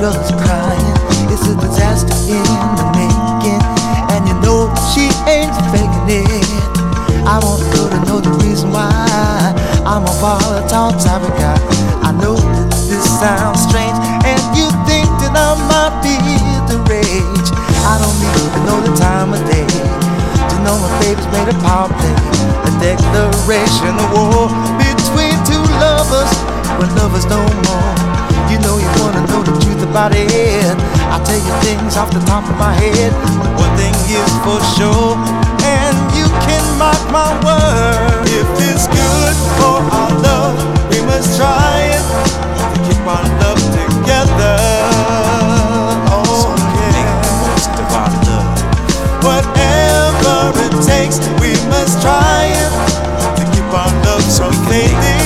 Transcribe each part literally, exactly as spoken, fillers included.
girl's crying. It's a disaster in the making, and you know she ain't faking it. I want her to know the reason why I'm a volatile type of guy. I know that this sounds strange, and you think that I might be the rage. I don't need to know the time of day to know my baby's made a power play, a declaration of war between two lovers, but lovers no more. You know you wanna know the truth about it. I'll tell you things off the top of my head. One thing is for sure, and you can mark my word. If it's good for our love, we must try it to keep our love together. Oh yeah, the most of our love. Whatever it takes, we must try it to keep our love from fading.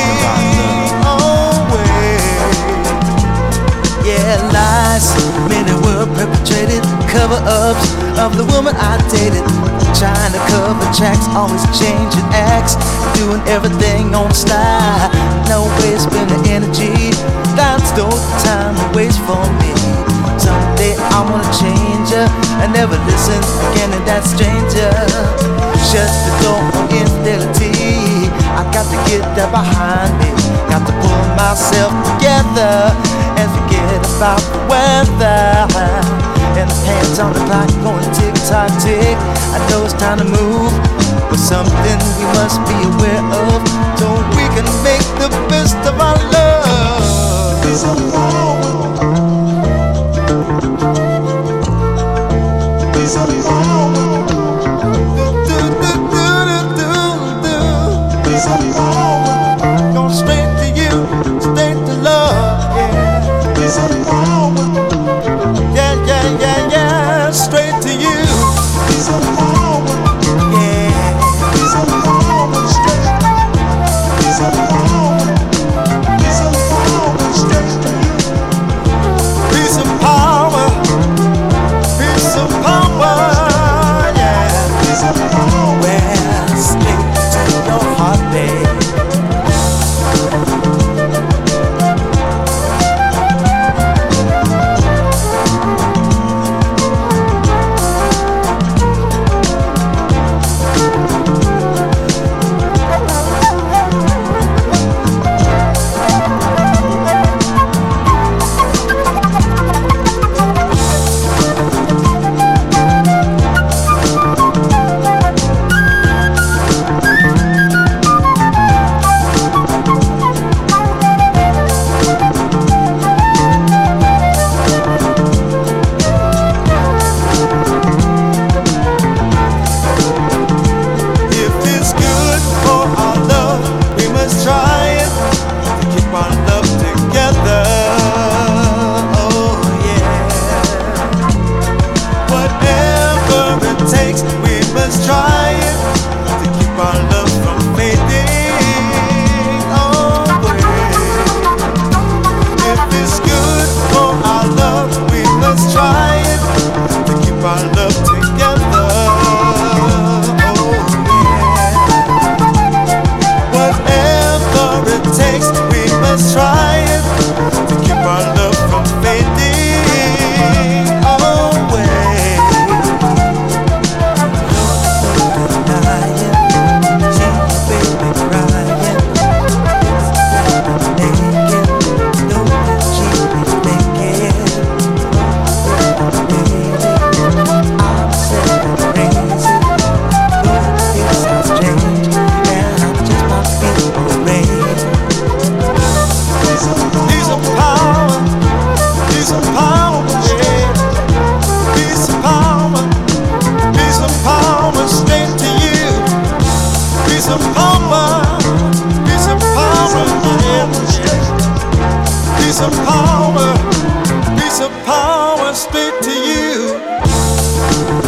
Yeah, lies, many were perpetrated, cover-ups of the woman I dated, trying to cover tracks, always changing acts, doing everything on the slide. No way spending energy, that's no time to waste for me. Someday I wanna change her and never listen again to that stranger. Shut the door on infidelity, I got to get that behind me. Got to pull myself together and forget about the weather. And the hands on the clock going tick tock tick. I know it's time to move, but something we must be aware of, so we can make the best of our love. Piece of power, piece of power, do do do do do do, piece of power, going straight to you, straight to love, yeah. Piece of power, yeah yeah yeah yeah, straight to you. Piece of power, yeah. Piece of power, straight. Piece of power, piece of power, straight to you. Piece of power, piece of power, yeah. Piece of power, well, straight to your heart, babe. Piece of power, piece of power, straight to you.